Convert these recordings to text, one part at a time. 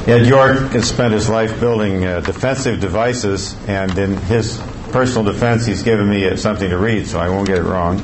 Ed York has spent his life building defensive devices, and in his personal defense, he's given me something to read, so I won't get it wrong.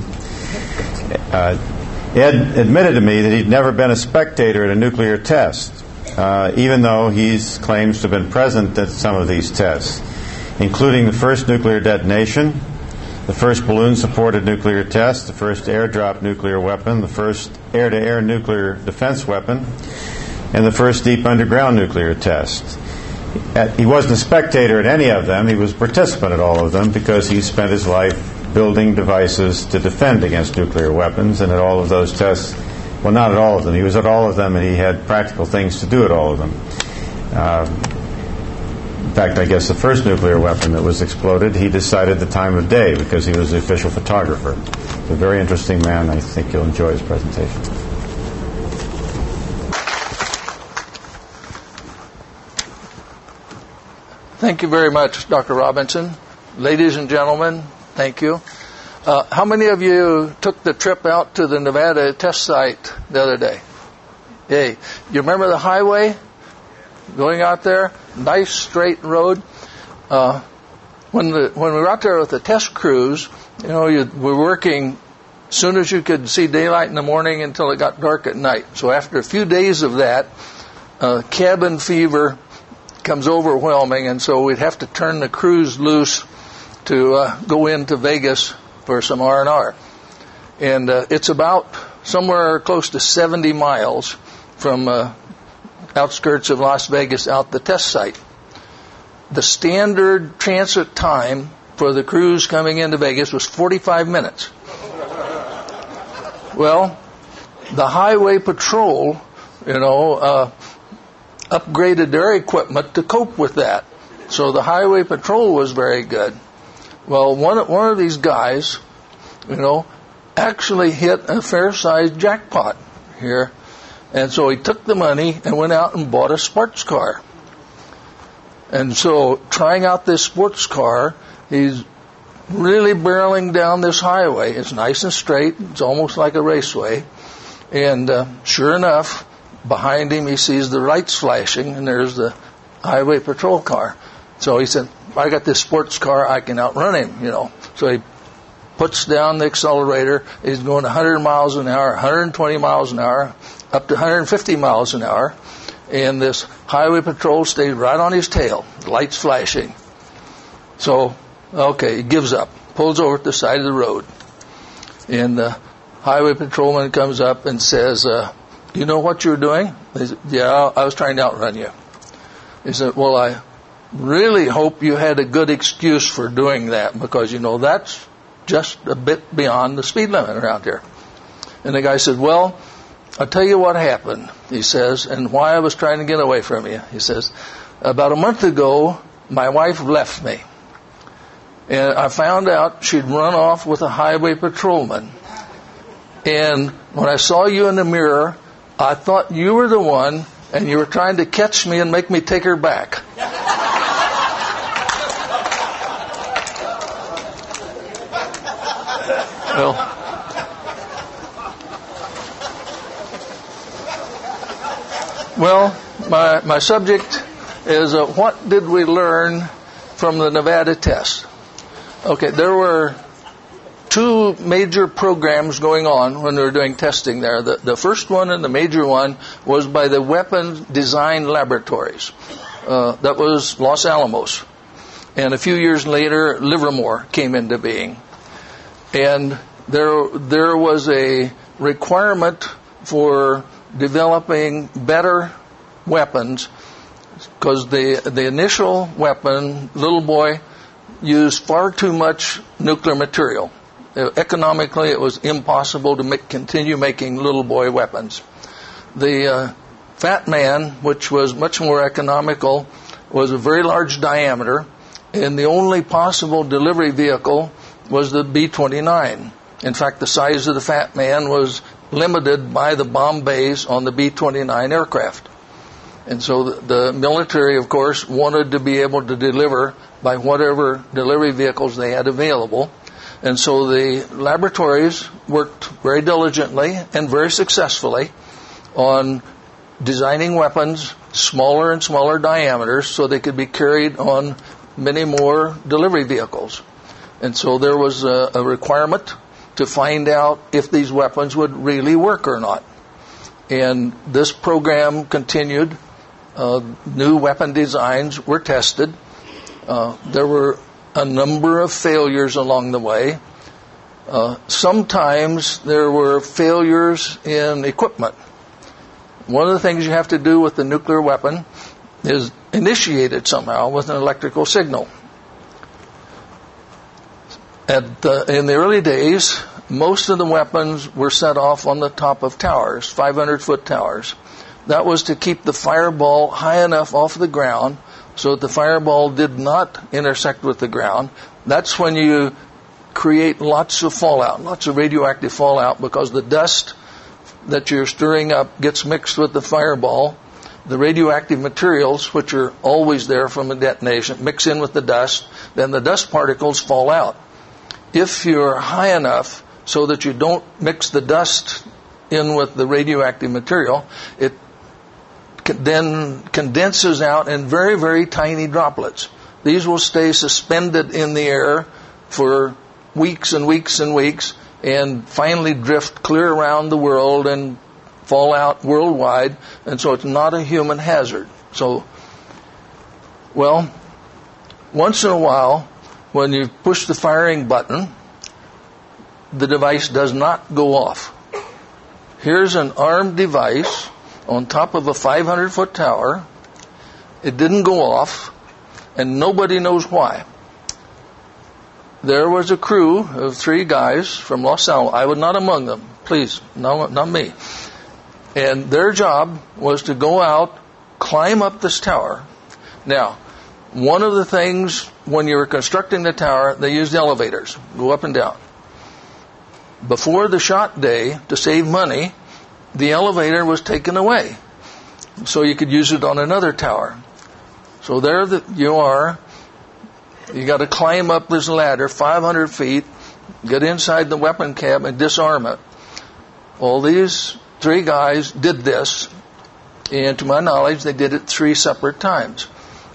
Ed admitted to me that he'd never been a spectator at a nuclear test, even though he claims to have been present at some of these tests, including the first nuclear detonation, the first balloon-supported nuclear test, the first airdrop nuclear weapon, the first air-to-air nuclear defense weapon, and the first deep underground nuclear test. He wasn't a spectator at any of them. He was a participant at all of them because he spent his life building devices to defend against nuclear weapons, and at all of those tests, well, not at all of them. He was at all of them, and he had practical things to do at all of them. In fact, I guess the first nuclear weapon that was exploded, he decided the time of day because he was the official photographer. He's a very interesting man. I think you'll enjoy his presentation. Thank you very much, Dr. Robinson. Ladies and gentlemen, thank you. How many of you took the trip out to the Nevada test site the other day? Hey, you remember the highway going out there? Nice straight road. When we were out there with the test crews, we were working as soon as you could see daylight in the morning until it got dark at night. So after a few days of that, cabin fever comes overwhelming, and so we'd have to turn the crews loose to go into Vegas for some R&R. And it's about somewhere close to 70 miles from outskirts of Las Vegas out the test site. The standard transit time for the crews coming into Vegas was 45 minutes. Well, the highway patrol, upgraded their equipment to cope with that. So the highway patrol was very good. Well, one of these guys, actually hit a fair-sized jackpot here. And so he took the money and went out and bought a sports car. And so trying out this sports car, he's really barreling down this highway. It's nice and straight. It's almost like a raceway. And sure enough, behind him, he sees the lights flashing, and there's the highway patrol car. So he said, I got this sports car, I can outrun him, So he puts down the accelerator. He's going 100 miles an hour, 120 miles an hour, up to 150 miles an hour. And this highway patrol stays right on his tail, lights flashing. So, okay, he gives up, pulls over at the side of the road. And the highway patrolman comes up and says, you know what you're doing? He said, yeah, I was trying to outrun you. He said, well, I really hope you had a good excuse for doing that because, that's just a bit beyond the speed limit around here. And the guy said, well, I'll tell you what happened, he says, and why I was trying to get away from you. He says, about a month ago, my wife left me. And I found out she'd run off with a highway patrolman. And when I saw you in the mirror, I thought you were the one, and you were trying to catch me and make me take her back. Well, my subject is what did we learn from the Nevada test? Okay, there were two major programs going on when they were doing testing there. The first one and the major one was by the Weapons Design Laboratories. That was Los Alamos. And a few years later, Livermore came into being. And there was a requirement for developing better weapons because the initial weapon, Little Boy, used far too much nuclear material. Economically, it was impossible to continue making Little Boy weapons. The Fat Man, which was much more economical, was a very large diameter, and the only possible delivery vehicle was the B-29. In fact, the size of the Fat Man was limited by the bomb bays on the B-29 aircraft. And so the military, of course, wanted to be able to deliver by whatever delivery vehicles they had available. And so the laboratories worked very diligently and very successfully on designing weapons smaller and smaller diameters so they could be carried on many more delivery vehicles. And so there was a requirement to find out if these weapons would really work or not. And this program continued. New weapon designs were tested. There were a number of failures along the way. Sometimes there were failures in equipment. One of the things you have to do with the nuclear weapon is initiate it somehow with an electrical signal. In the early days, most of the weapons were set off on the top of towers, 500-foot towers. That was to keep the fireball high enough off the ground so that the fireball did not intersect with the ground. That's when you create lots of fallout, lots of radioactive fallout, because the dust that you're stirring up gets mixed with the fireball. The radioactive materials, which are always there from a detonation, mix in with the dust, then the dust particles fall out. If you're high enough so that you don't mix the dust in with the radioactive material, it then condenses out in very, very tiny droplets. These will stay suspended in the air for weeks and weeks and weeks, and finally drift clear around the world and fall out worldwide, and so it's not a human hazard. So, well, once in a while, when you push the firing button, the device does not go off. Here's an armed device on top of a 500-foot tower. It didn't go off, and nobody knows why. There was a crew of 3 guys from Los Alamos. I was not among them. Please, no, not me. And their job was to go out, climb up this tower. Now, one of the things when you were constructing the tower, they used elevators, go up and down. Before the shot day, to save money, the elevator was taken away, so you could use it on another tower. So there you are. You got to climb up this ladder, 500 feet, get inside the weapon cab and disarm it. Well, these 3 guys did this, and to my knowledge, they did it 3 separate times.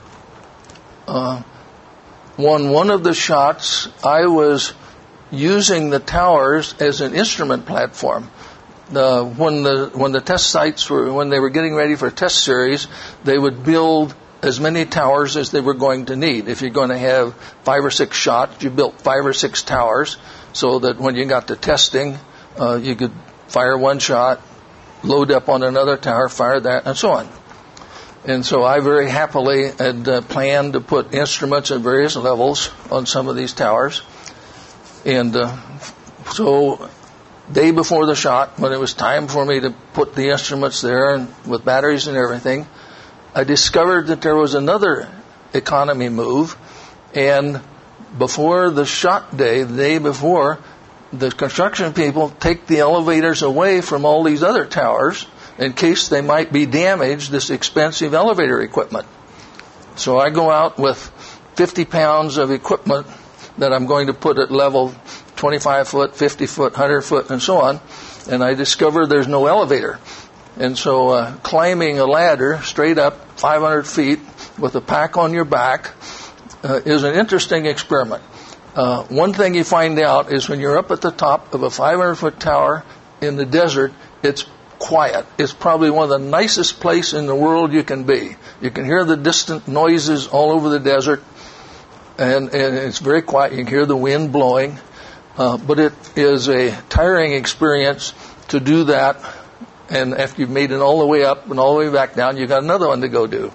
One of the shots, I was using the towers as an instrument platform. When the test sites when they were getting ready for a test series, they would build as many towers as they were going to need. If you're going to have 5 or 6 shots, you built 5 or 6 towers so that when you got to testing, you could fire 1 shot, load up on another tower, fire that, and so on. And so I very happily had planned to put instruments at various levels on some of these towers. And so day before the shot, when it was time for me to put the instruments there and with batteries and everything, I discovered that there was another economy move. And before the shot day, the day before, the construction people take the elevators away from all these other towers in case they might be damaged, this expensive elevator equipment. So I go out with 50 pounds of equipment that I'm going to put at level 25 foot, 50 foot, 100 foot, and so on, and I discover there's no elevator. And so climbing a ladder straight up 500 feet with a pack on your back is an interesting experiment. One thing you find out is when you're up at the top of a 500-foot tower in the desert, it's quiet. It's probably one of the nicest places in the world you can be. You can hear the distant noises all over the desert, and it's very quiet. You can hear the wind blowing, but it is a tiring experience to do that. And after you've made it all the way up and all the way back down, you've got another one to go do.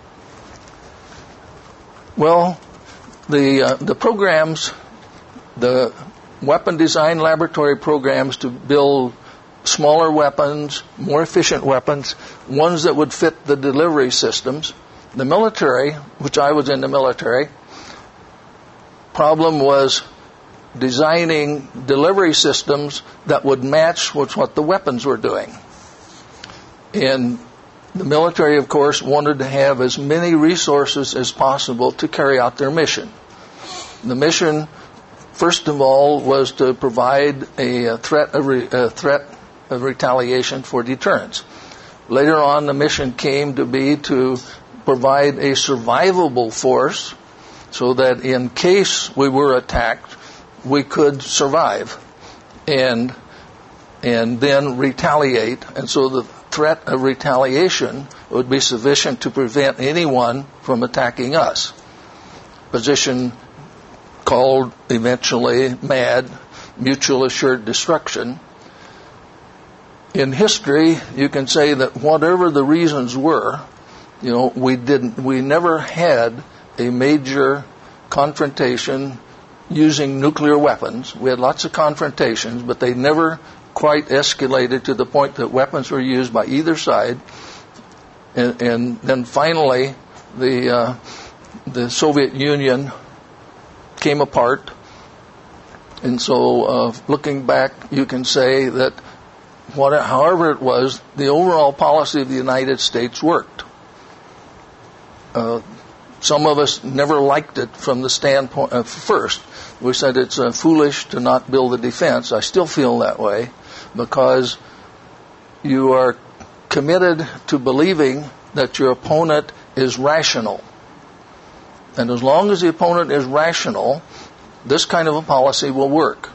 Well, the programs, the weapon design laboratory programs to build smaller weapons, more efficient weapons, ones that would fit the delivery systems. The military, which I was in the military, problem was designing delivery systems that would match with what the weapons were doing. And the military, of course, wanted to have as many resources as possible to carry out their mission. The mission, first of all, was to provide a threat of retaliation for deterrence. Later on, the mission came to be to provide a survivable force so that in case we were attacked, we could survive and then retaliate. And so the threat of retaliation would be sufficient to prevent anyone from attacking us. Position called eventually MAD, Mutual Assured Destruction. In history, you can say that whatever the reasons were, we never had a major confrontation using nuclear weapons. We had lots of confrontations, but they never quite escalated to the point that weapons were used by either side. And then finally, the Soviet Union came apart. And so, looking back, you can say that however it was, the overall policy of the United States worked. Some of us never liked it from the standpoint first. We said it's foolish to not build a defense. I still feel that way because you are committed to believing that your opponent is rational. And as long as the opponent is rational, this kind of a policy will work.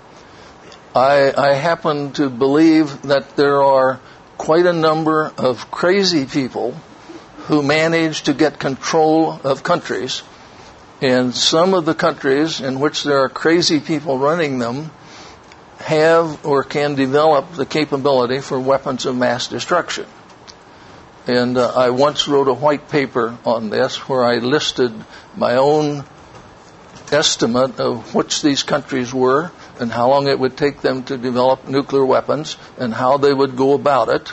I happen to believe that there are quite a number of crazy people who manage to get control of countries. And some of the countries in which there are crazy people running them have or can develop the capability for weapons of mass destruction. And I once wrote a white paper on this where I listed my own estimate of which these countries were and how long it would take them to develop nuclear weapons and how they would go about it.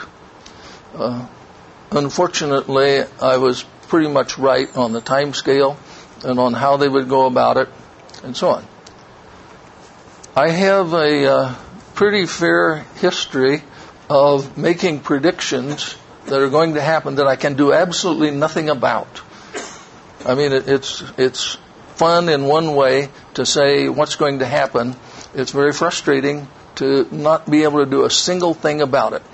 Unfortunately, I was pretty much right on the time scale and on how they would go about it and so on. I have a pretty fair history of making predictions that are going to happen that I can do absolutely nothing about. I mean, it's fun in one way to say what's going to happen. It's very frustrating to not be able to do a single thing about it.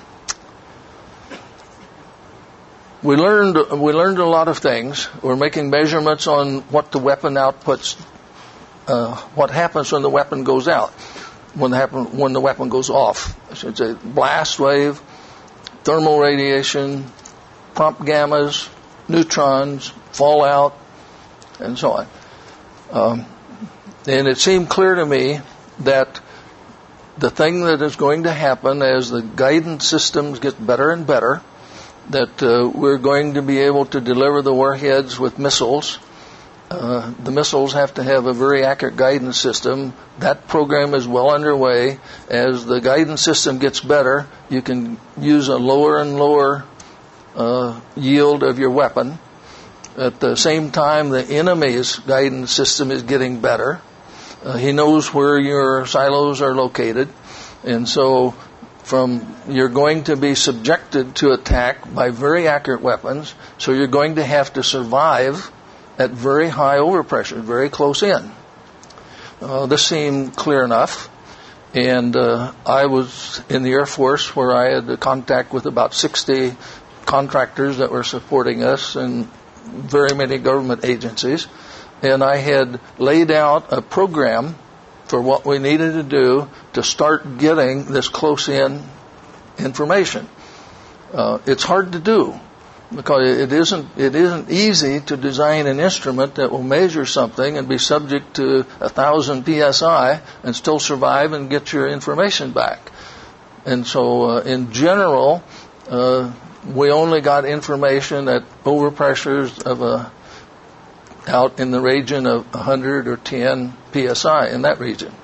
We learned a lot of things. We're making measurements on what the weapon outputs, what happens when the weapon goes out, when the weapon goes off. I should say blast wave, thermal radiation, prompt gammas, neutrons, fallout, and so on. And it seemed clear to me that the thing that is going to happen as the guidance systems get better and better, that we're going to be able to deliver the warheads with missiles. The missiles have to have a very accurate guidance system. That program is well underway. As the guidance system gets better, you can use a lower and lower yield of your weapon. At the same time, the enemy's guidance system is getting better. He knows where your silos are located. And so you're going to be subjected to attack by very accurate weapons. So you're going to have to survive at very high overpressure, very close in. This seemed clear enough. And I was in the Air Force where I had contact with about 60 contractors that were supporting us and very many government agencies. And I had laid out a program for what we needed to do to start getting this close-in information. It's hard to do because it isn't easy to design an instrument that will measure something and be subject to 1,000 psi and still survive and get your information back. And so, in general, we only got information at overpressures of out in the region of 100 or 10 psi in that region.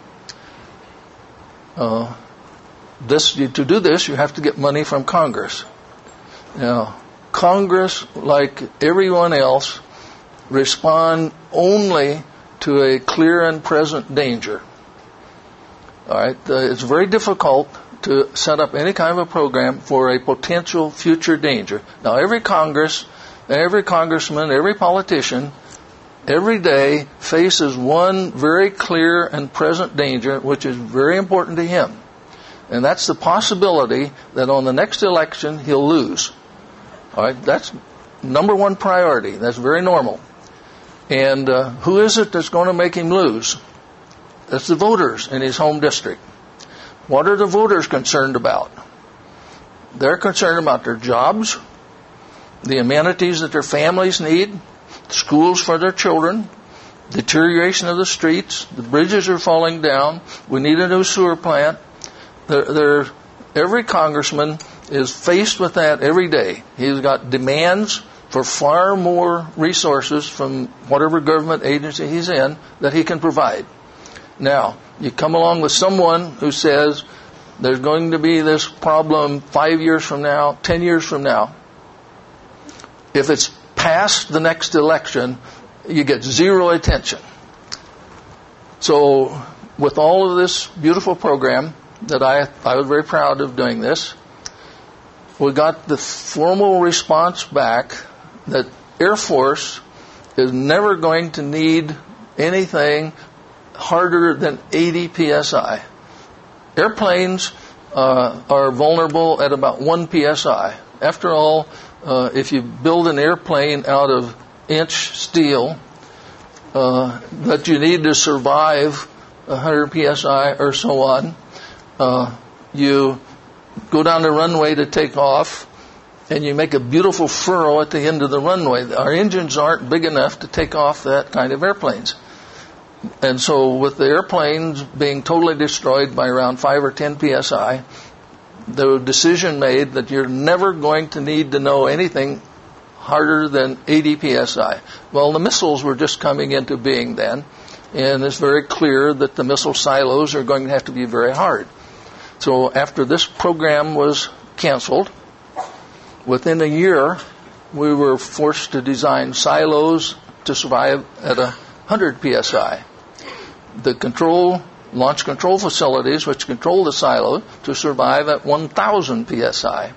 To do this, you have to get money from Congress. Now, Congress, like everyone else, respond only to a clear and present danger. All right, it's very difficult to set up any kind of a program for a potential future danger. Now, every congressman, every politician, every day faces one very clear and present danger, which is very important to him. And that's the possibility that on the next election he'll lose. All right, that's number one priority. That's very normal. And who is it that's going to make him lose? That's the voters in his home district. What are the voters concerned about? They're concerned about their jobs, the amenities that their families need, schools for their children, deterioration of the streets, the bridges are falling down, we need a new sewer plant. Every congressman is faced with that every day. He's got demands for far more resources from whatever government agency he's in that he can provide. Now, you come along with someone who says there's going to be this problem 5 years from now, 10 years from now. If it's past the next election, you get zero attention. So, with all of this beautiful program, that I was very proud of doing this, we got the formal response back that Air Force is never going to need anything harder than 80 psi. Airplanes are vulnerable at about 1 psi. After all, if you build an airplane out of inch steel that you need to survive 100 psi or so on, you go down the runway to take off, and you make a beautiful furrow at the end of the runway. Our engines aren't big enough to take off that kind of airplanes. And so with the airplanes being totally destroyed by around 5 or 10 psi, the decision made that you're never going to need to know anything harder than 80 psi. Well, the missiles were just coming into being then, and it's very clear that the missile silos are going to have to be very hard. So after this program was canceled, within a year, we were forced to design silos to survive at 100 psi. The launch control facilities, which control the silo, to survive at 1,000 psi.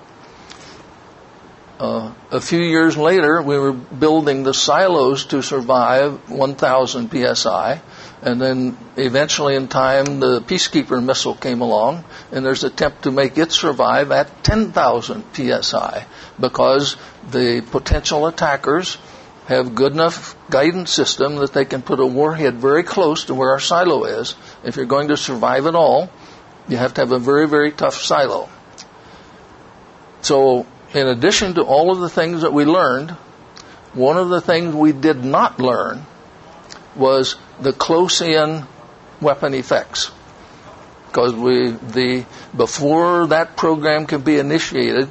A few years later, we were building the silos to survive 1,000 psi. And then eventually in time, the Peacekeeper missile came along, and there's an attempt to make it survive at 10,000 psi because the potential attackers have good enough guidance system that they can put a warhead very close to where our silo is. If you're going to survive at all, you have to have a very, very tough silo. So in addition to all of the things that we learned, one of the things we did not learn was the close-in weapon effects. Because before that program could be initiated,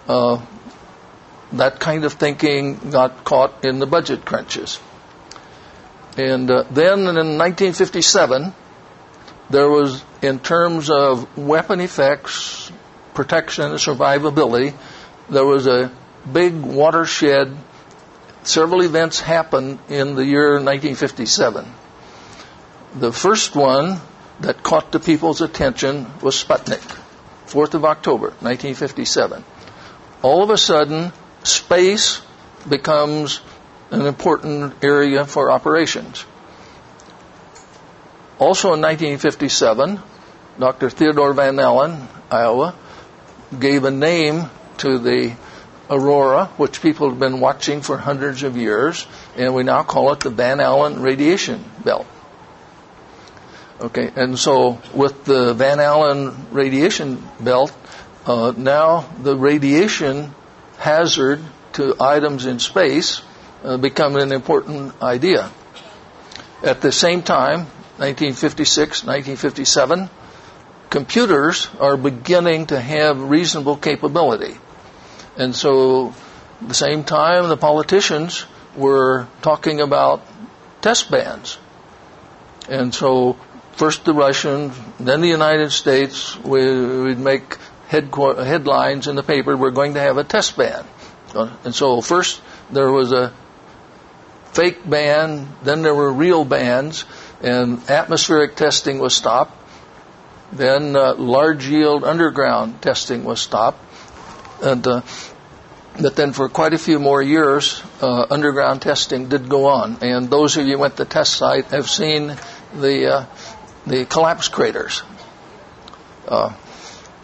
that kind of thinking got caught in the budget crunches. And then in 1957, there was, in terms of weapon effects, protection, and survivability, there was a big watershed. Several events happened in the year 1957. The first one that caught the people's attention was Sputnik, 4th of October, 1957. All of a sudden, space becomes an important area for operations. Also in 1957, Dr. Theodore Van Allen, Iowa, gave a name to the aurora, which people have been watching for hundreds of years, and we now call it the Van Allen radiation belt. Okay, and so with the Van Allen radiation belt, now the radiation hazard to items in space become an important idea. At the same time, 1956, 1957, computers are beginning to have reasonable capability. And so, at the same time, the politicians were talking about test bans. And so, first the Russians, then the United States, we'd make headlines in the paper, we're going to have a test ban. And so, first there was a fake ban, then there were real bans, and atmospheric testing was stopped. Then large yield underground testing was stopped. And but then for quite a few more years, underground testing did go on. And those of you who went to the test site have seen the collapse craters.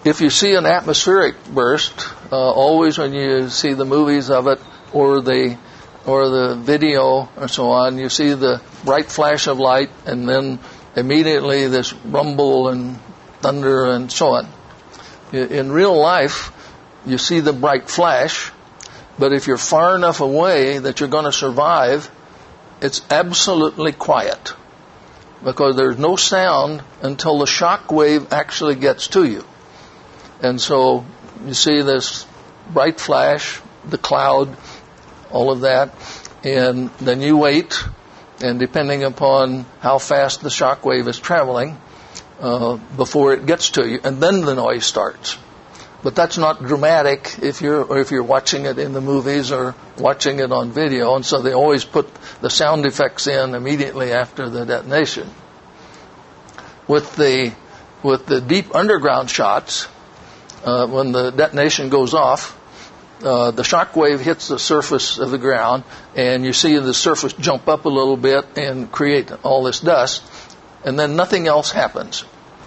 if you see an atmospheric burst, always when you see the movies of it or the video and so on, you see the bright flash of light and then immediately this rumble and thunder and so on. In real life, you see the bright flash, but if you're far enough away that you're going to survive, it's absolutely quiet because there's no sound until the shock wave actually gets to you. And so you see this bright flash, the cloud, all of that, and then you wait, and depending upon how fast the shock wave is traveling, before it gets to you, and then the noise starts. But that's not dramatic if you're watching it in the movies or watching it on video, and so they always put the sound effects in immediately after the detonation. With the deep underground shots, when the detonation goes off, the shock wave hits the surface of the ground, and you see the surface jump up a little bit and create all this dust, and then nothing else happens.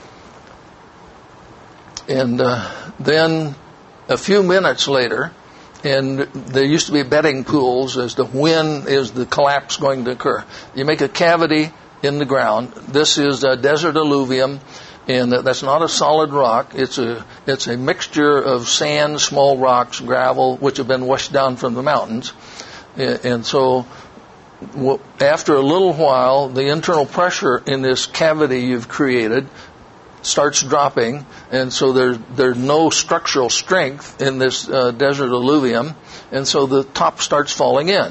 And then a few minutes later, and there used to be betting pools as to when is the collapse going to occur. You make a cavity in the ground. This is a desert alluvium, and that's not a solid rock. It's a mixture of sand, small rocks, gravel, which have been washed down from the mountains. And so after a little while, the internal pressure in this cavity you've created starts dropping, and so there's no structural strength in this desert alluvium, and so the top starts falling in.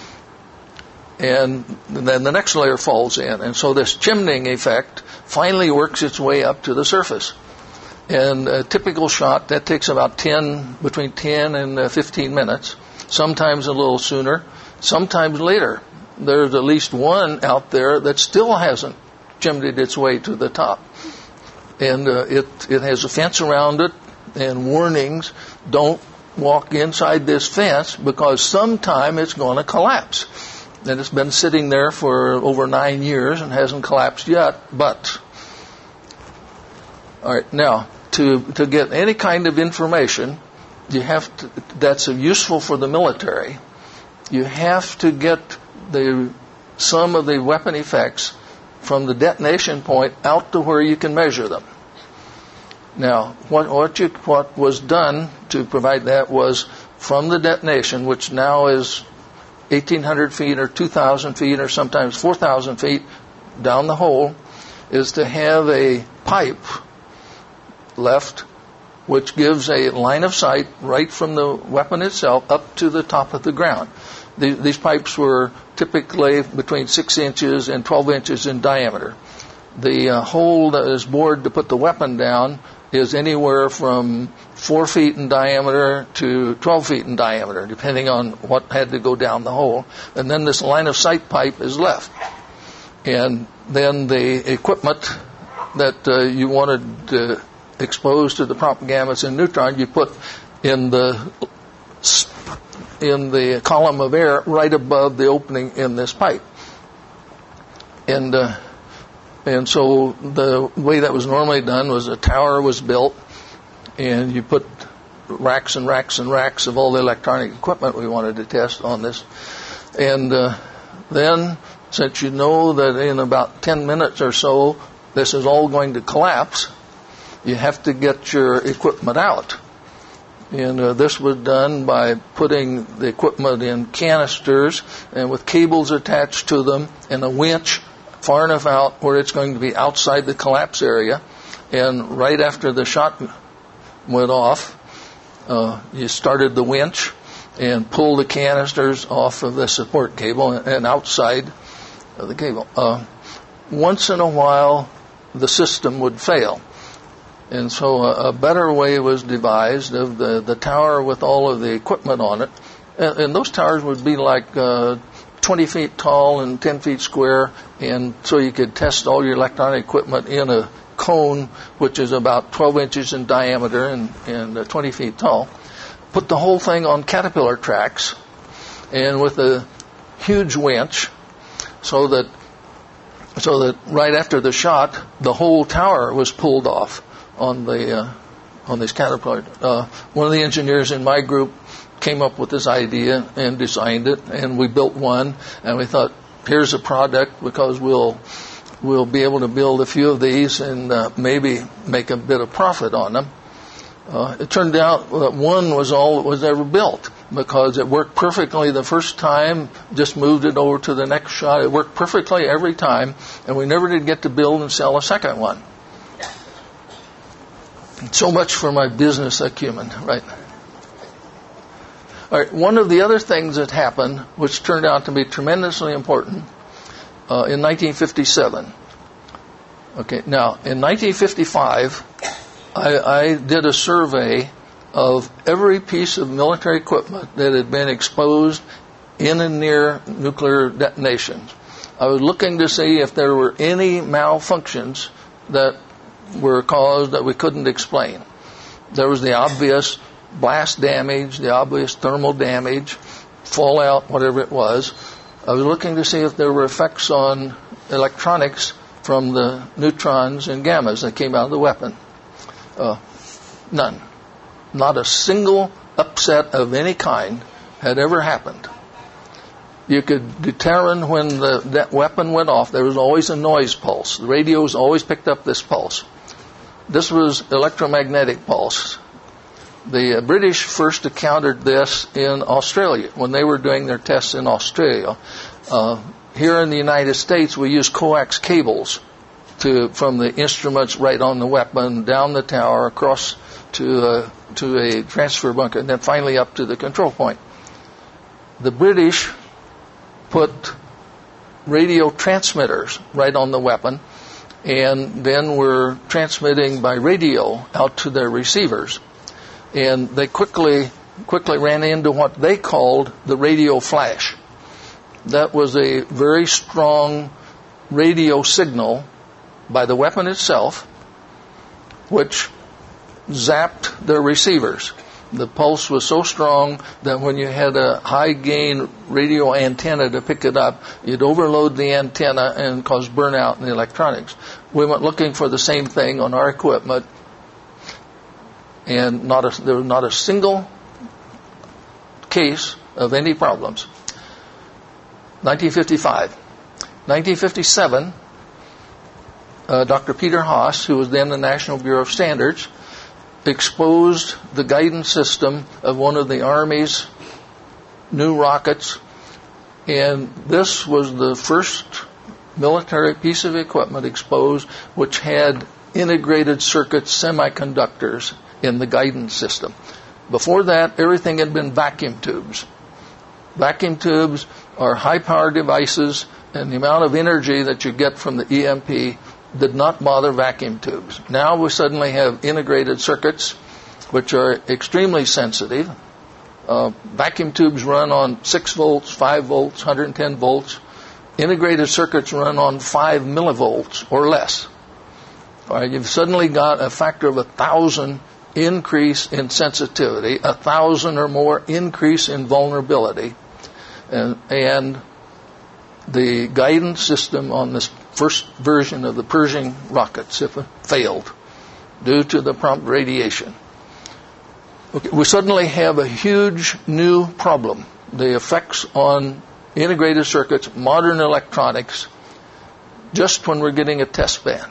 And then the next layer falls in, and so this chimneying effect finally works its way up to the surface. And a typical shot, that takes about between 10 and 15 minutes, sometimes a little sooner, sometimes later. There's at least one out there that still hasn't chimneyed its way to the top. And it has a fence around it and warnings, don't walk inside this fence because sometime it's going to collapse. And it's been sitting there for over 9 years and hasn't collapsed yet, but all right, now to get any kind of information that's useful for the military, you have to get some of the weapon effects from the detonation point out to where you can measure them. Now, what was done to provide that was from the detonation, which now is 1,800 feet or 2,000 feet or sometimes 4,000 feet down the hole, is to have a pipe left which gives a line of sight right from the weapon itself up to the top of the ground. These pipes were typically between 6 inches and 12 inches in diameter. The hole that is bored to put the weapon down is anywhere from 4 feet in diameter to 12 feet in diameter, depending on what had to go down the hole. And then this line of sight pipe is left. And then the equipment that you wanted to expose to the prompt gamuts and neutron, you put in the column of air right above the opening in this pipe. And so the way that was normally done was a tower was built, and you put racks and racks and racks of all the electronic equipment we wanted to test on this. And then, since you know that in about 10 minutes or so this is all going to collapse, you have to get your equipment out. And this was done by putting the equipment in canisters and with cables attached to them and a winch far enough out where it's going to be outside the collapse area. And right after the shot went off, you started the winch and pulled the canisters off of the support cable and outside of the cable. Once in a while, the system would fail. And so a better way was devised of the tower with all of the equipment on it. And those towers would be like 20 feet tall and 10 feet square. And so you could test all your electronic equipment in a cone, which is about 12 inches in diameter and 20 feet tall. Put the whole thing on caterpillar tracks and with a huge winch so that right after the shot, the whole tower was pulled off on the on these caterpillars. One of the engineers in my group came up with this idea and designed it, and we built one, and we thought, here's a product because we'll be able to build a few of these and maybe make a bit of profit on them. It turned out that one was all that was ever built because it worked perfectly the first time, just moved it over to the next shot. It worked perfectly every time, and we never did get to build and sell a second one. So much for my business acumen, right? All right, one of the other things that happened, which turned out to be tremendously important, in 1957. Okay, now, in 1955, I did a survey of every piece of military equipment that had been exposed in and near nuclear detonations. I was looking to see if there were any malfunctions that were caused that we couldn't explain. There was the obvious blast damage, the obvious thermal damage, fallout, whatever it was. I was looking to see if there were effects on electronics from the neutrons and gammas that came out of the weapon. None. Not a single upset of any kind had ever happened. You could determine when that weapon went off. There was always a noise pulse. The radios always picked up this pulse. This was electromagnetic pulse. The British first encountered this in Australia when they were doing their tests in Australia. Here in the United States, we use coax cables from the instruments right on the weapon, down the tower, across to a transfer bunker, and then finally up to the control point. The British put radio transmitters right on the weapon, and then were transmitting by radio out to their receivers. And they quickly ran into what they called the radio flash. That was a very strong radio signal by the weapon itself, which zapped their receivers. The pulse was so strong that when you had a high-gain radio antenna to pick it up, you'd overload the antenna and cause burnout in the electronics. We went looking for the same thing on our equipment, and there was not a single case of any problems. 1955. 1957, Dr. Peter Haas, who was then the National Bureau of Standards, exposed the guidance system of one of the Army's new rockets, and this was the first military piece of equipment exposed which had integrated circuit semiconductors in the guidance system. Before that, everything had been vacuum tubes. Vacuum tubes are high-power devices, and the amount of energy that you get from the EMP did not bother vacuum tubes. Now we suddenly have integrated circuits which are extremely sensitive. Vacuum tubes run on 6 volts, 5 volts, 110 volts. Integrated circuits run on 5 millivolts or less. All right, you've suddenly got a factor of 1,000 increase in sensitivity, 1,000 or more increase in vulnerability, and the guidance system on this first version of the Pershing rockets failed due to the prompt radiation. Okay, we suddenly have a huge new problem. The effects on integrated circuits, modern electronics, just when we're getting a test ban.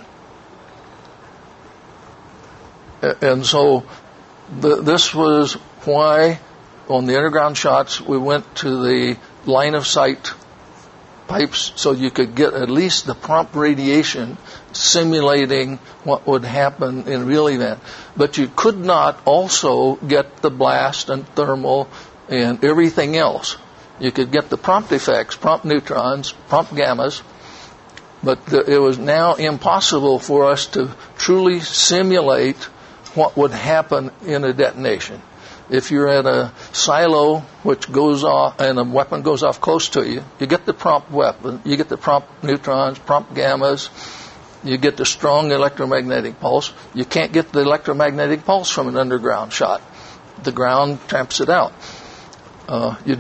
And so this was why on the underground shots we went to the line of sight pipes so you could get at least the prompt radiation simulating what would happen in a real event. But you could not also get the blast and thermal and everything else. You could get the prompt effects, prompt neutrons, prompt gammas, but it was now impossible for us to truly simulate what would happen in a detonation. If you're at a silo which goes off and a weapon goes off close to you, you get the prompt weapon, you get the prompt neutrons, prompt gammas, you get the strong electromagnetic pulse. You can't get the electromagnetic pulse from an underground shot. The ground tramps it out. In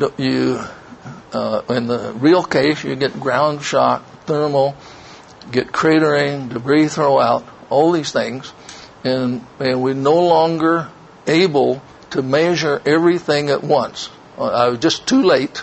the real case, you get ground shock, thermal, get cratering, debris throw out, all these things. and we're no longer able to measure everything at once. I was just too late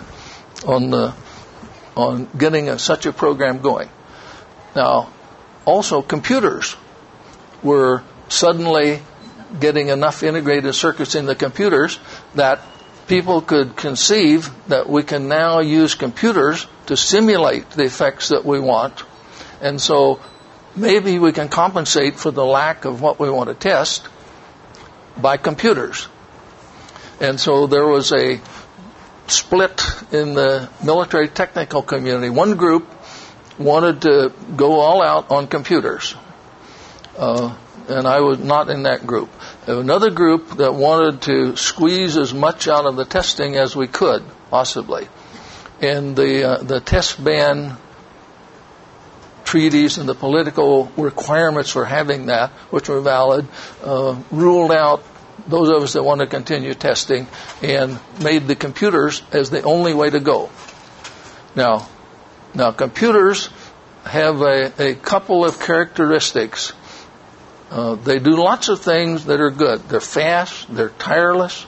on getting such a program going. Now, also computers were suddenly getting enough integrated circuits in the computers that people could conceive that we can now use computers to simulate the effects that we want. And so maybe we can compensate for the lack of what we want to test by computers. And so there was a split in the military technical community. One group wanted to go all out on computers, and I was not in that group. Another group that wanted to squeeze as much out of the testing as we could, possibly. And the test ban treaties and the political requirements for having that, which were valid, ruled out those of us that want to continue testing and made the computers as the only way to go. Now computers have a couple of characteristics. They do lots of things that are good. They're fast, they're tireless,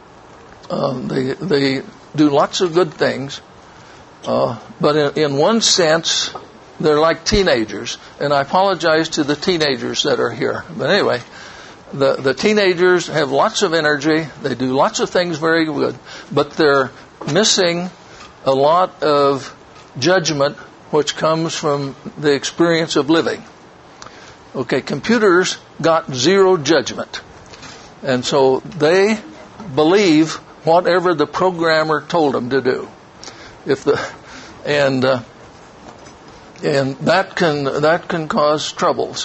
they do lots of good things, but in one sense, they're like teenagers. And I apologize to the teenagers that are here. But anyway, the teenagers have lots of energy, they do lots of things very good, but they're missing a lot of judgment which comes from the experience of living. Okay, computers got zero judgment. And so they believe whatever the programmer told them to do. And that can cause troubles.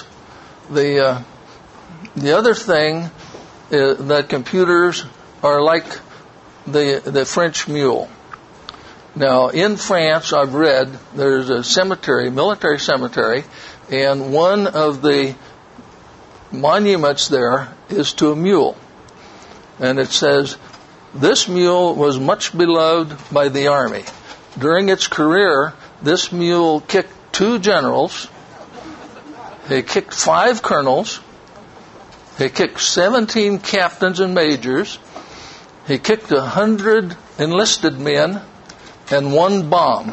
The other thing is that computers are like the French mule. Now, in France, I've read there's a cemetery, military cemetery, and one of the monuments there is to a mule. And it says, this mule was much beloved by the army. During its career, this mule kicked 2 generals, he kicked 5 colonels, he kicked 17 captains and majors, he kicked 100 enlisted men, and 1 bomb.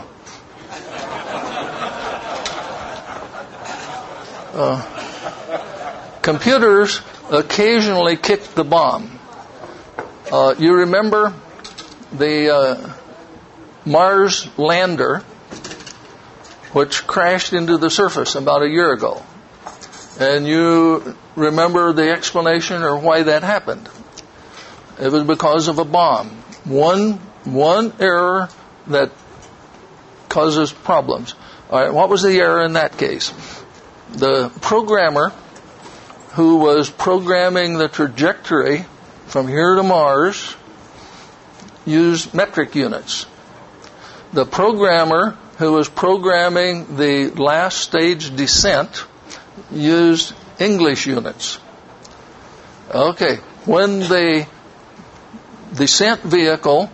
Computers occasionally kick the bomb. You remember the Mars lander, which crashed into the surface about a year ago. And you remember the explanation or why that happened. It was because of a bomb. One error that causes problems. All right, what was the error in that case? The programmer who was programming the trajectory from here to Mars used metric units. The programmer who was programming the last stage descent used English units. Okay, when the descent vehicle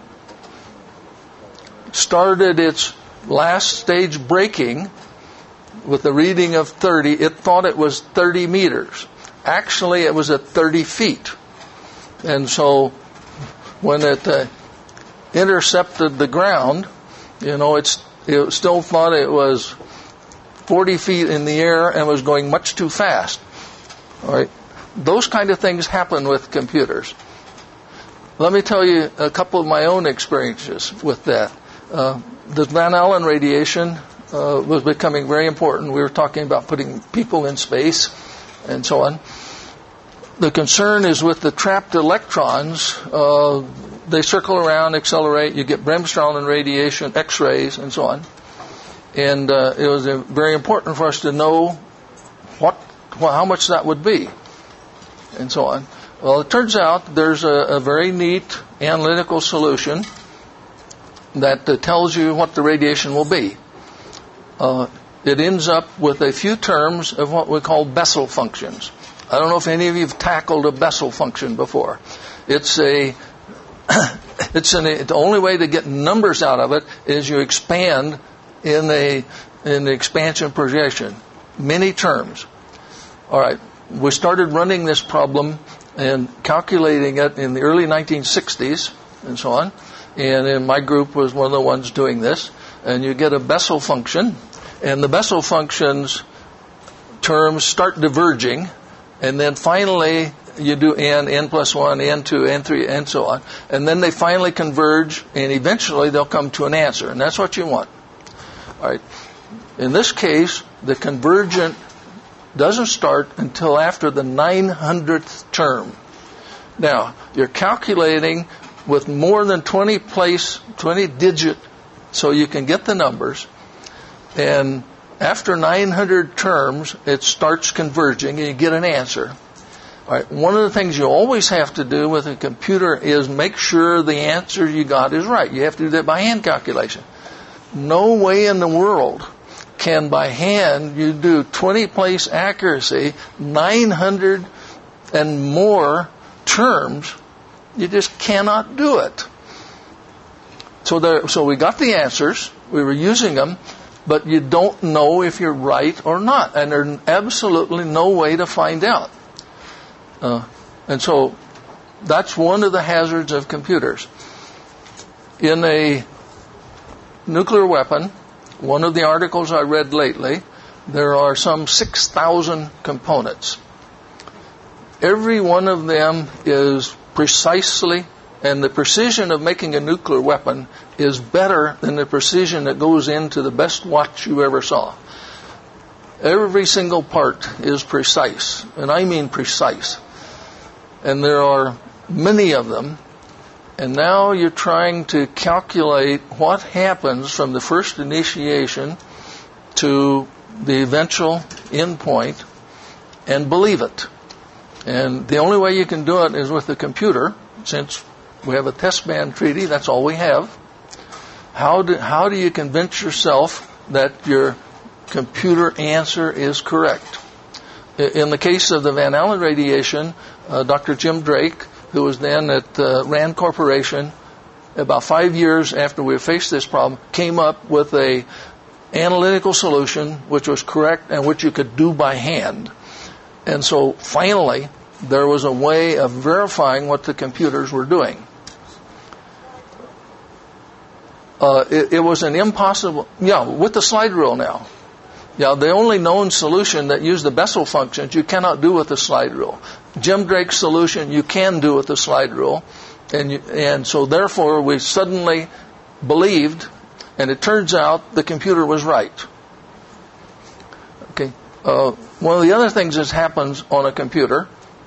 started its last stage braking with a reading of 30, it thought it was 30 meters. Actually, it was at 30 feet. And so when it intercepted the ground, it still thought it was 40 feet in the air and was going much too fast. All right. Those kind of things happen with computers. Let me tell you a couple of my own experiences with that. The Van Allen radiation was becoming very important. We were talking about putting people in space and so on. The concern is with the trapped electrons. They circle around, accelerate. You get bremsstrahlung radiation, X-rays, and so on. And it was very important for us to know how much that would be, and so on. Well, it turns out there's a very neat analytical solution that tells you what the radiation will be. It ends up with a few terms of what we call Bessel functions. I don't know if any of you have tackled a Bessel function before. The only way to get numbers out of it is you expand in the expansion projection. Many terms. All right. we started running this problem and calculating it in the early 1960s and so on. And in my group was one of the ones doing this. And you get a Bessel function, and the Bessel function's terms start diverging, and then finally you do n plus 1, n2, n3, and so on. And then they finally converge, and eventually they'll come to an answer, and that's what you want. All right. In this case, the convergent doesn't start until after the 900th term. Now, you're calculating with more than 20 digit, so you can get the numbers. And after 900 terms, it starts converging, and you get an answer. All right. One of the things you always have to do with a computer is make sure the answer you got is right. You have to do that by hand calculation. No way in the world can by hand you do 20 place accuracy, 900 and more terms. You just cannot do it. So we got the answers, we were using them, but you don't know if you're right or not, and there's absolutely no way to find out. And so that's one of the hazards of computers. In a nuclear weapon, one of the articles I read lately, there are some 6,000 components. Every one of them is precisely, and the precision of making a nuclear weapon is better than the precision that goes into the best watch you ever saw. Every single part is precise, and I mean precise. And there are many of them, and now you're trying to calculate what happens from the first initiation to the eventual endpoint and believe it. And the only way you can do it is with the computer. Since we have a test ban treaty, that's all we have. How do you convince yourself that your computer answer is correct? In the case of the Van Allen radiation, Dr. Jim Drake, who was then at Rand Corporation, about 5 years after we faced this problem, came up with a analytical solution which was correct and which you could do by hand. And so finally, there was a way of verifying what the computers were doing. It was an impossible, with the slide rule now. The only known solution that used the Bessel functions you cannot do with the slide rule. Jim Drake's solution you can do with the slide rule. And so therefore we suddenly believed, and it turns out the computer was right. Okay. One of the other things that happens on a computer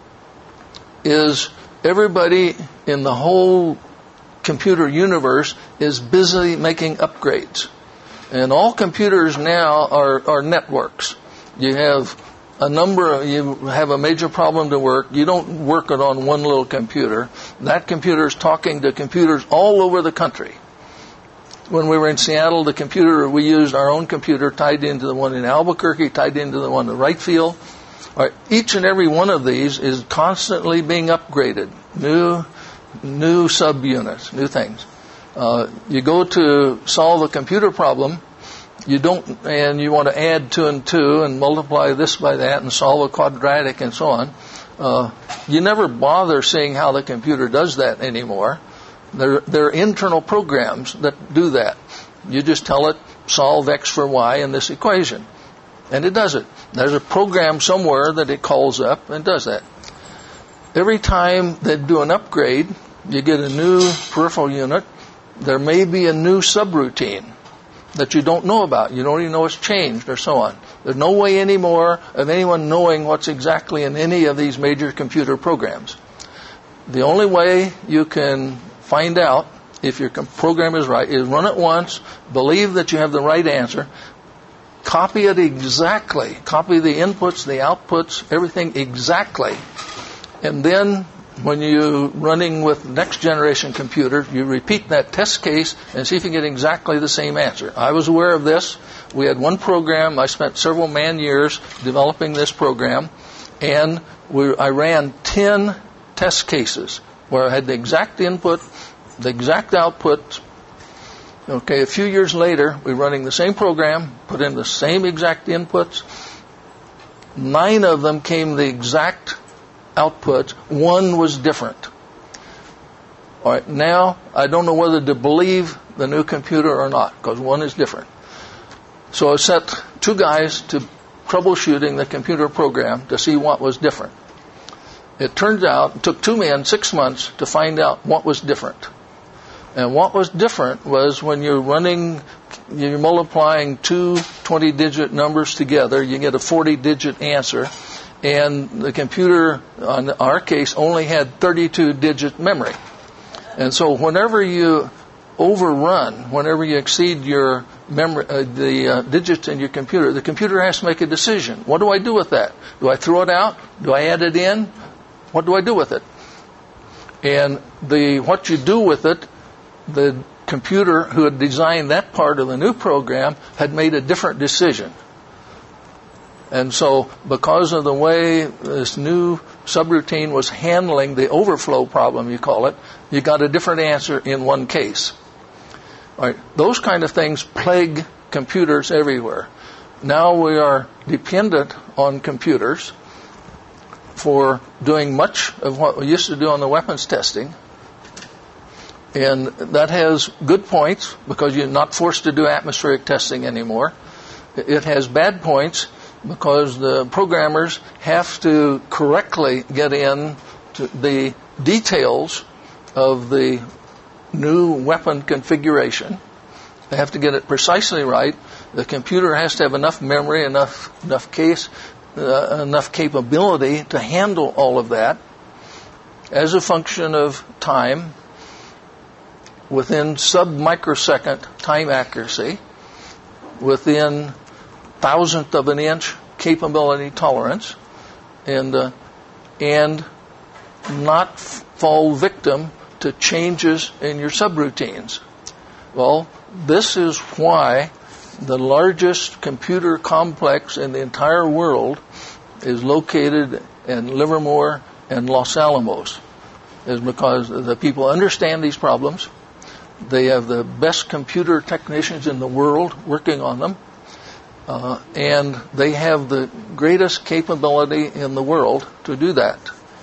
is everybody in the whole computer universe is busy making upgrades. And all computers now are networks. You have you have a major problem to work. You don't work it on one little computer. That computer is talking to computers all over the country. When we were in Seattle, the computer, we used our own computer tied into the one in Albuquerque, tied into the one in Wright Field. All right, each and every one of these is constantly being upgraded. New subunits, new things. You go to solve a computer problem, and you want to add 2 and 2 and multiply this by that and solve a quadratic and so on. You never bother seeing how the computer does that anymore. There are internal programs that do that. You just tell it, solve x for y in this equation. And it does it. There's a program somewhere that it calls up and does that. Every time they do an upgrade, you get a new peripheral unit. There may be a new subroutine that you don't know about. You don't even know it's changed or so on. There's no way anymore of anyone knowing what's exactly in any of these major computer programs. The only way you can find out if your program is right is run it once, believe that you have the right answer, copy it exactly, copy the inputs, the outputs, everything exactly, and then when you're running with next generation computer, you repeat that test case and see if you get exactly the same answer. I was aware of this. We had one program. I spent several man-years developing this program, and I ran 10 test cases where I had the exact input, the exact output. Okay, a few years later, we're running the same program, put in the same exact inputs, 9 of them came the exact output. 1 was different. All right, now I don't know whether to believe the new computer or not, because 1 is different. So I set 2 guys to troubleshooting the computer program to see what was different. It turns out it took 2 men 6 months to find out what was different. And what was different was when you're multiplying 2 20-digit numbers together, you get a 40-digit answer. And the computer, in our case, only had 32-digit memory. And so whenever you overrun, whenever you exceed your memory, the digits in your computer, the computer has to make a decision. What do I do with that? Do I throw it out? Do I add it in? What do I do with it? And what you do with it, the computer who had designed that part of the new program had made a different decision. And so because of the way this new subroutine was handling the overflow problem, you call it, you got a different answer in one case. All right, those kind of things plague computers everywhere. Now we are dependent on computers for doing much of what we used to do on the weapons testing. And that has good points because you're not forced to do atmospheric testing anymore. It has bad points because the programmers have to correctly get in to the details of the new weapon configuration. They have to get it precisely right. The computer has to have enough memory, enough capability to handle all of that as a function of time within sub-microsecond time accuracy, within thousandth of an inch capability tolerance, and not fall victim to changes in your subroutines. Well, this is why the largest computer complex in the entire world is located in Livermore and Los Alamos, is because the people understand these problems. They have the best computer technicians in the world working on them, and they have the greatest capability in the world to do that.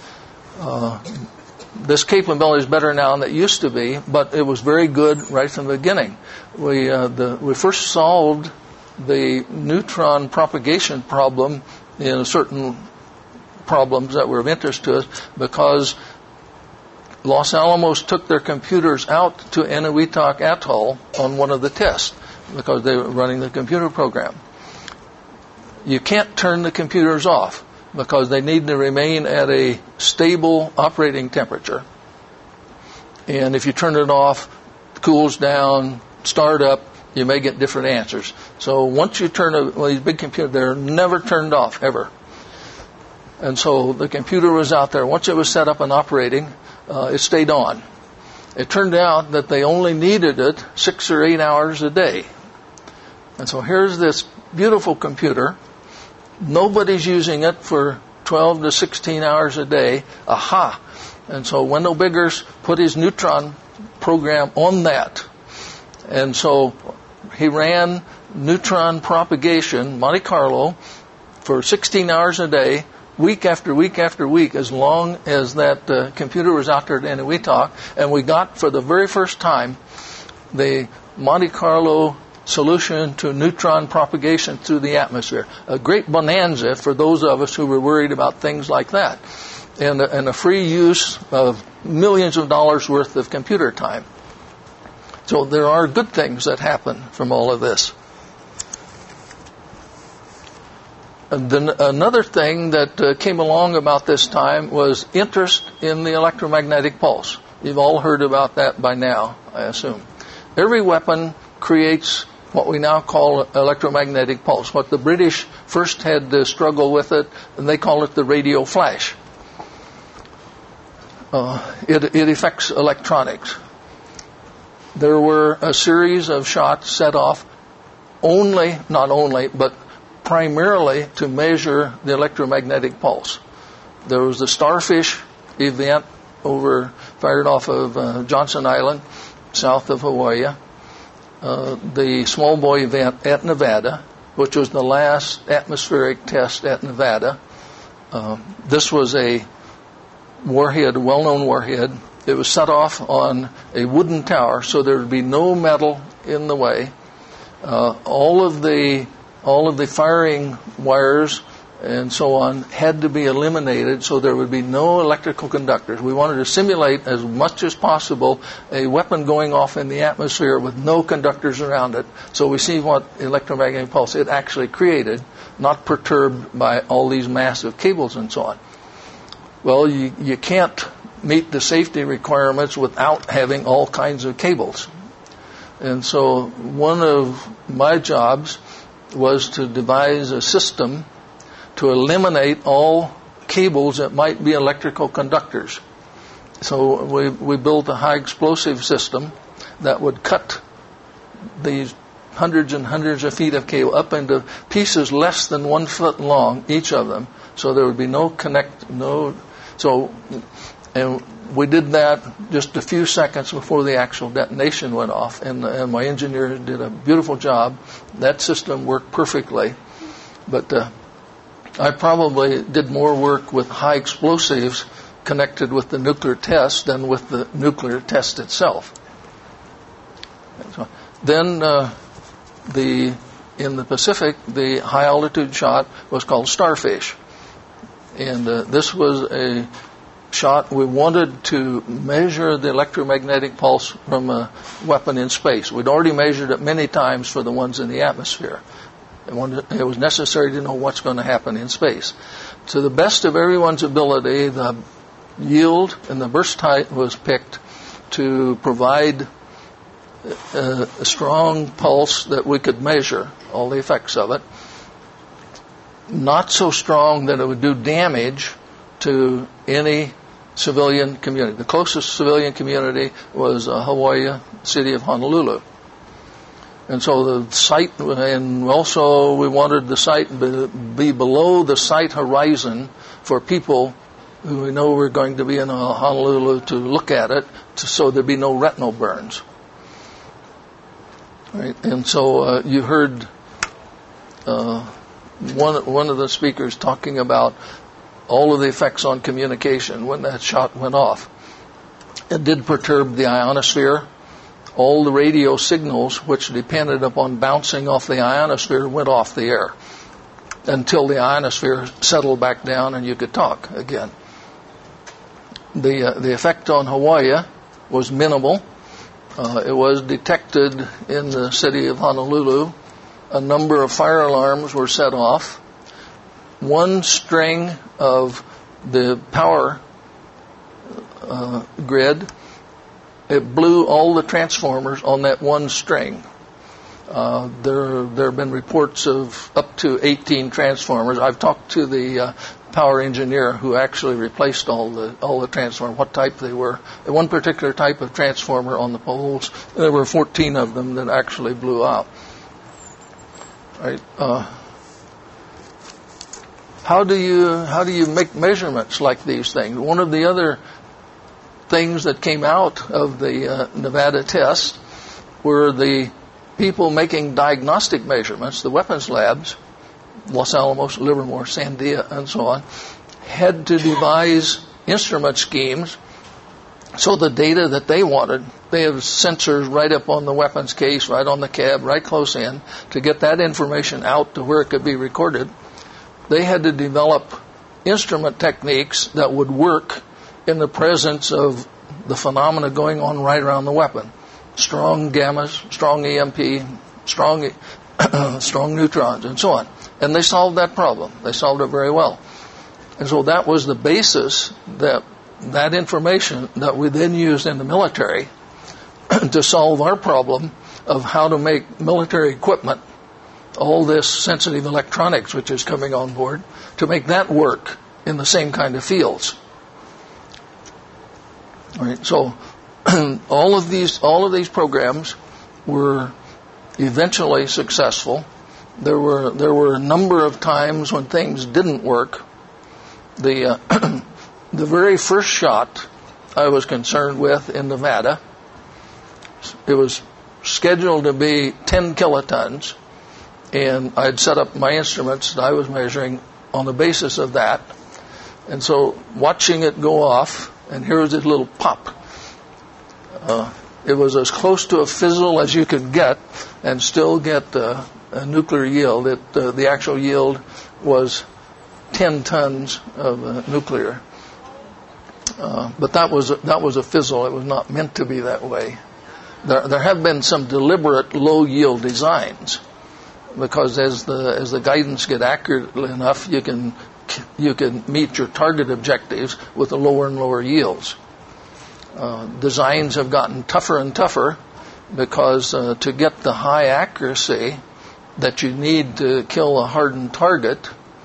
This capability is better now than it used to be, but it was very good right from the beginning. We first solved the neutron propagation problem in certain problems that were of interest to us because Los Alamos took their computers out to Eniwetok Atoll on one of the tests because they were running the computer program. You can't turn the computers off because they need to remain at a stable operating temperature. And if you turn it off, it cools down, start up, you may get different answers. So once you turn these big computers, they're never turned off, ever. And so the computer was out there. Once it was set up and operating, it stayed on. It turned out that they only needed it 6 or 8 hours a day. And so here's this beautiful computer. Nobody's using it for 12 to 16 hours a day. Aha! And so Wendell Biggers put his neutron program on that. And so he ran neutron propagation, Monte Carlo, for 16 hours a day, week after week after week, as long as that computer was out there at Eniwetok. And we got, for the very first time, the Monte Carlo solution to neutron propagation through the atmosphere. A great bonanza for those of us who were worried about things like that. And a free use of millions of dollars worth of computer time. So there are good things that happen from all of this. And then another thing that came along about this time was interest in the electromagnetic pulse. You've all heard about that by now, I assume. Every weapon creates what we now call electromagnetic pulse. What the British first had to struggle with it, and they call it the radio flash. It affects electronics. There were a series of shots set off but primarily to measure the electromagnetic pulse. There was the Starfish event fired off of Johnson Island, south of Hawaii. The Small Boy event at Nevada, which was the last atmospheric test at Nevada. This was a warhead, a well-known warhead. It was set off on a wooden tower, so there would be no metal in the way. All of the firing wires and so on had to be eliminated, so there would be no electrical conductors. We wanted to simulate as much as possible a weapon going off in the atmosphere with no conductors around it, so we see what electromagnetic pulse it actually created, not perturbed by all these massive cables and so on. Well, you can't meet the safety requirements without having all kinds of cables. And so one of my jobs was to devise a system to eliminate all cables that might be electrical conductors. So we built a high explosive system that would cut these hundreds and hundreds of feet of cable up into pieces less than 1 foot long, each of them, so there would be and we did that just a few seconds before the actual detonation went off, and my engineers did a beautiful job. That system worked perfectly, but I probably did more work with high explosives connected with the nuclear test than with the nuclear test itself. So then in the Pacific, the high altitude shot was called Starfish, and this was a shot. We wanted to measure the electromagnetic pulse from a weapon in space. We'd already measured it many times for the ones in the atmosphere. It was necessary to know what's going to happen in space. To the best of everyone's ability, the yield and the burst height was picked to provide a strong pulse that we could measure all the effects of it. Not so strong that it would do damage to any civilian community. The closest civilian community was Hawaii, city of Honolulu. And so the site, and also we wanted the site to be below the site horizon for people who we know were going to be in Honolulu to look at it, so there'd be no retinal burns. Right? And so you heard one of the speakers talking about all of the effects on communication when that shot went off. It did perturb the ionosphere. All the radio signals, which depended upon bouncing off the ionosphere, went off the air until the ionosphere settled back down and you could talk again. The effect on Hawaii was minimal. It was detected in the city of Honolulu. A number of fire alarms were set off. One string of the power grid, it blew all the transformers on that one string. There have been reports of up to 18 transformers. I've talked to the power engineer who actually replaced all the transformers, what type they were. One particular type of transformer on the poles, there were 14 of them that actually blew out. Right? How do you make measurements like these things? One of the other things that came out of the Nevada test were the people making diagnostic measurements, the weapons labs, Los Alamos, Livermore, Sandia, and so on, had to devise instrument schemes so the data that they wanted, they have sensors right up on the weapons case, right on the cab, right close in, to get that information out to where it could be recorded. They had to develop instrument techniques that would work in the presence of the phenomena going on right around the weapon. Strong gammas, strong EMP, strong neutrons, and so on. And they solved that problem. They solved it very well. And so that was the basis, that information that we then used in the military to solve our problem of how to make military equipment, all this sensitive electronics which is coming on board, to make that work in the same kind of fields. All right, so all of these programs were eventually successful. There were a number of times when things didn't work. The very first shot I was concerned with in Nevada, it was scheduled to be 10 kilotons. And I'd set up my instruments that I was measuring on the basis of that. And so watching it go off, and here was this little pop. It was as close to a fizzle as you could get and still get a nuclear yield. The actual yield was 10 tons of nuclear. But that was a fizzle. It was not meant to be that way. There have been some deliberate low yield designs, because as the guidance get accurate enough, you can meet your target objectives with the lower and lower yields. Designs have gotten tougher and tougher because to get the high accuracy that you need to kill a hardened target,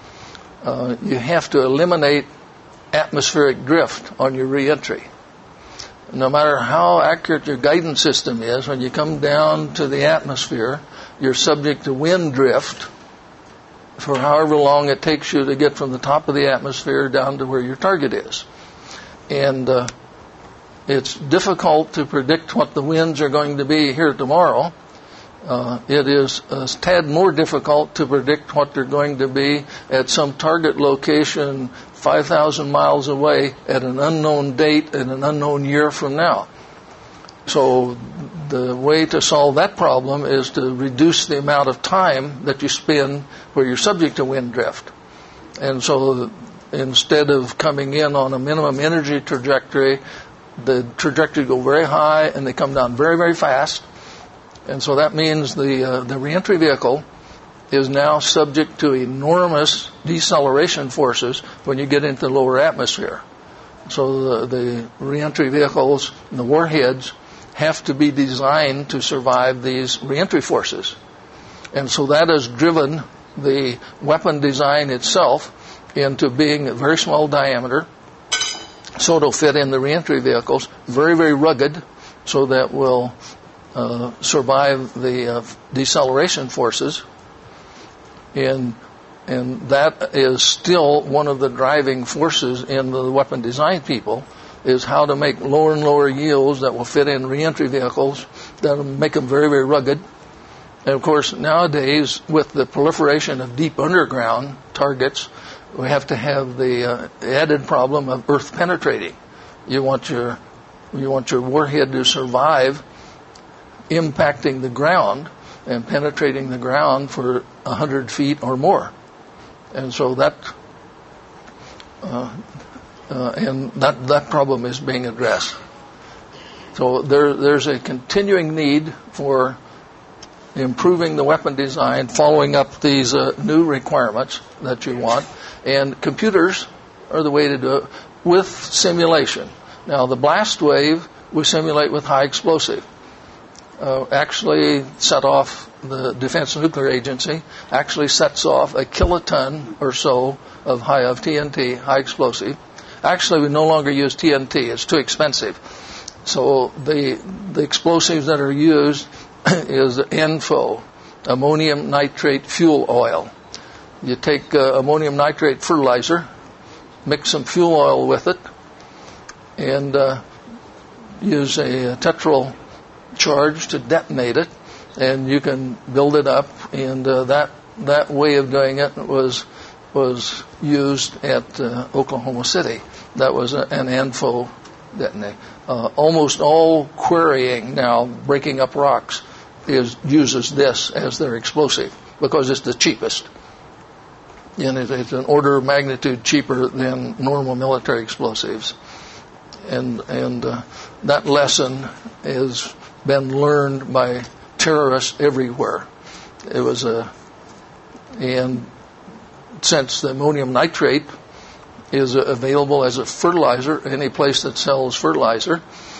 you have to eliminate atmospheric drift on your reentry. No matter how accurate your guidance system is, when you come down to the atmosphere, you're subject to wind drift for however long it takes you to get from the top of the atmosphere down to where your target is. And it's difficult to predict what the winds are going to be here tomorrow. It is a tad more difficult to predict what they're going to be at some target location 5,000 miles away at an unknown date and an unknown year from now. So the way to solve that problem is to reduce the amount of time that you spend where you're subject to wind drift. And so instead of coming in on a minimum energy trajectory, the trajectory go very high and they come down very, very fast. And so that means the reentry vehicle is now subject to enormous deceleration forces when you get into the lower atmosphere. So the reentry vehicles and the warheads have to be designed to survive these reentry forces. And so that has driven the weapon design itself into being a very small diameter, so it'll fit in the reentry vehicles, very, very rugged, so that will survive the deceleration forces. And that is still one of the driving forces in the weapon design people, is how to make lower and lower yields that will fit in reentry vehicles, that will make them very, very rugged. And of course, nowadays, with the proliferation of deep underground targets, we have to have the added problem of earth penetrating. You want your warhead to survive impacting the ground and penetrating the ground for 100 feet or more. And so that problem is being addressed. So there's a continuing need for improving the weapon design, following up these new requirements that you want. And computers are the way to do it with simulation. Now, the blast wave we simulate with high explosive. Actually set off, the Defense Nuclear Agency actually sets off a kiloton or so of TNT, high explosive. Actually, we no longer use TNT. It's too expensive. So the explosives that are used is NFO, ammonium nitrate fuel oil. You take ammonium nitrate fertilizer, mix some fuel oil with it, and use a tetral charge to detonate it, and you can build it up. And that way of doing it was used at Oklahoma City. That was an ANFO detonator. Almost all quarrying now, breaking up rocks, uses this as their explosive because it's the cheapest. And it's an order of magnitude cheaper than normal military explosives. And that lesson has been learned by terrorists everywhere. And since the ammonium nitrate is available as a fertilizer, any place that sells fertilizer,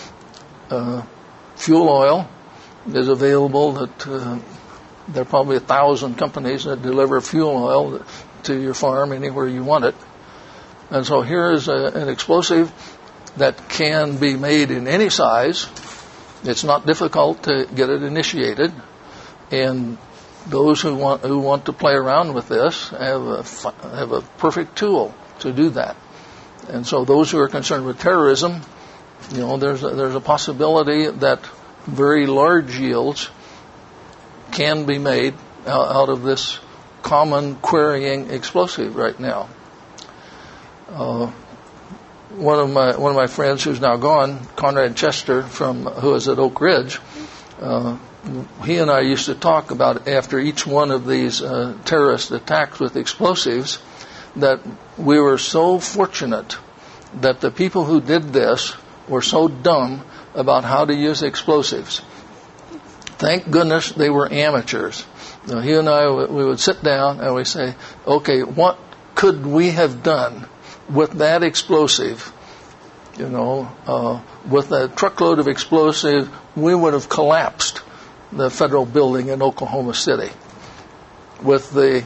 fuel oil is available. That there are probably 1,000 companies that deliver fuel oil to your farm anywhere you want it. And so here is an explosive that can be made in any size. It's not difficult to get it initiated, and those who want to play around with this have a perfect tool to do that. And so those who are concerned with terrorism, there's a possibility that very large yields can be made out of this common querying explosive right now. One of my friends who's now gone, Conrad Chester, who is at Oak Ridge, he and I used to talk about after each one of these terrorist attacks with explosives that we were so fortunate that the people who did this were so dumb about how to use explosives. Thank goodness they were amateurs. Now, he and I, we would sit down and we say, okay, what could we have done with that explosive? With a truckload of explosive, we would have collapsed the federal building in Oklahoma City. With the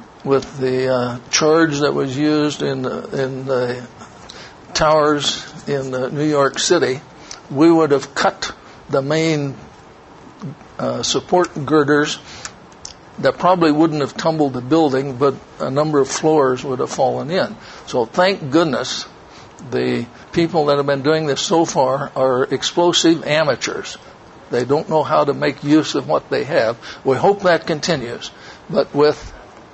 charge that was used in the towers in New York City, we would have cut the main support girders that probably wouldn't have tumbled the building, but a number of floors would have fallen in. So thank goodness the people that have been doing this so far are explosive amateurs. They don't know how to make use of what they have. We hope that continues. But with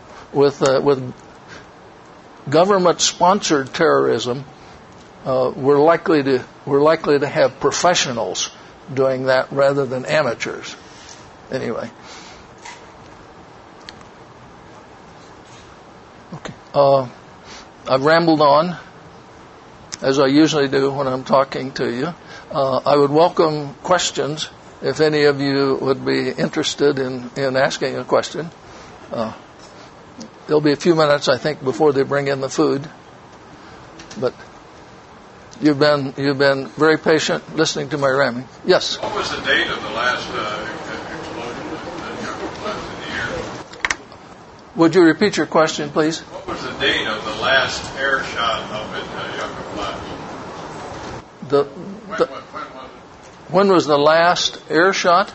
government-sponsored terrorism, we're likely to have professionals doing that rather than amateurs. Anyway. Okay. I've rambled on, as I usually do when I'm talking to you. I would welcome questions if any of you would be interested in asking a question. There'll be a few minutes, I think, before they bring in the food. But you've been very patient listening to my rambling. Yes? What was the date of the last explosion at Yucca Flats in the air? Would you repeat your question, please? What was the date of the last air shot up at Yucca Flats? When was it? When was the last air shot?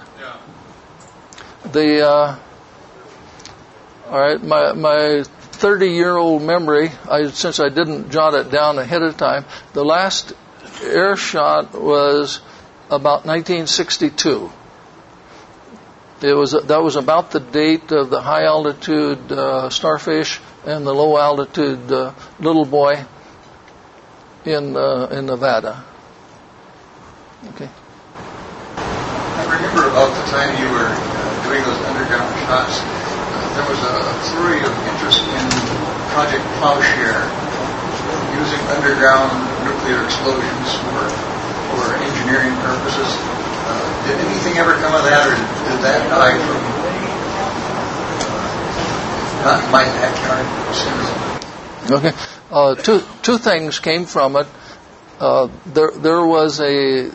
Yeah. All right, my 30-year-old memory, since I didn't jot it down ahead of time, the last air shot was about 1962. That was about the date of the high altitude Starfish and the low altitude Little Boy in Nevada. Okay. I remember about the time you were doing those underground shots, there was a flurry of interest in Project Plowshare, using underground nuclear explosions for engineering purposes. Did anything ever come of that, or did that die from not in my backyard? Okay. Two things came from it. There was a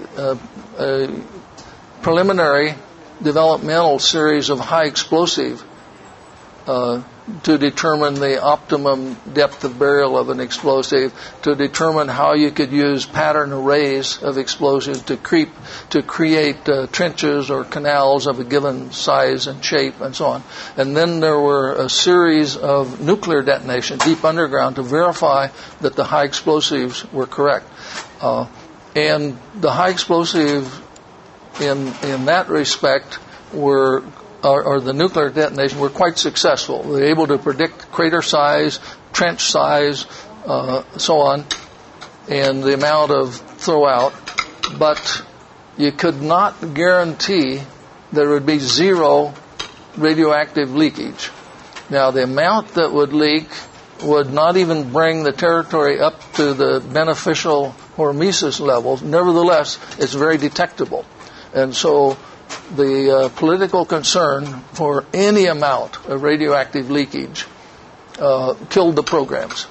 preliminary developmental series of high explosive to determine the optimum depth of burial of an explosive, to determine how you could use pattern arrays of explosives to create trenches or canals of a given size and shape and so on. And then there were a series of nuclear detonations deep underground to verify that the high explosives were correct. And the high explosive in that respect or the nuclear detonation were quite successful. They were able to predict crater size, trench size, so on, and the amount of throwout, but you could not guarantee there would be zero radioactive leakage. Now, the amount that would leak would not even bring the territory up to the beneficial hormesis levels. Nevertheless, it's very detectable. And so the political concern for any amount of radioactive leakage killed the programs.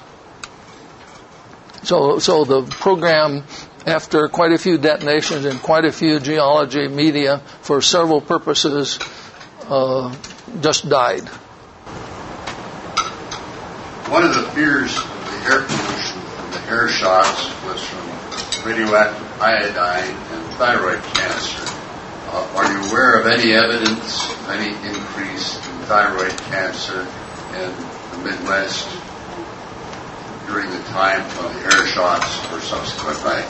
So the program, after quite a few detonations and quite a few geology media for several purposes, just died. One of the fears of the air pollution from the air shots was from radioactive iodine and thyroid cancer. Are you aware of any evidence of any increase in thyroid cancer in the Midwest during the time of the air shots or subsequently?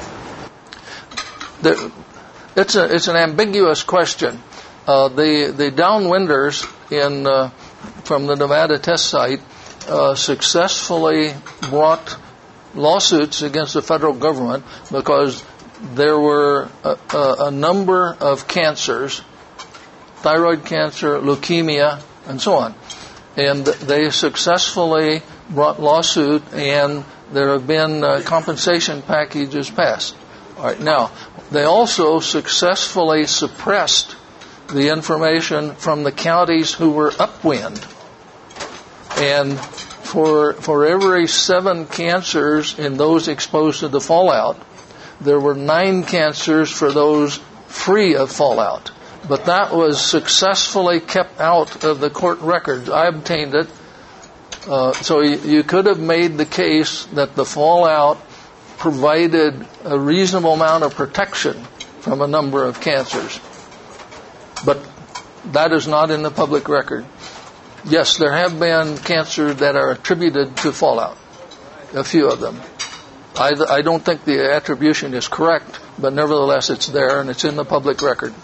It's an ambiguous question. The downwinders from the Nevada test site successfully brought lawsuits against the federal government because there were a number of cancers, thyroid cancer, leukemia, and so on. And they successfully brought lawsuit, and there have been compensation packages passed. All right. Now, they also successfully suppressed the information from the counties who were upwind. And for every 7 cancers in those exposed to the fallout, there were 9 cancers for those free of fallout. But that was successfully kept out of the court records. I obtained it. So you could have made the case that the fallout provided a reasonable amount of protection from a number of cancers. But that is not in the public record. Yes, there have been cancers that are attributed to fallout, a few of them. I don't think the attribution is correct, but nevertheless it's there and it's in the public record.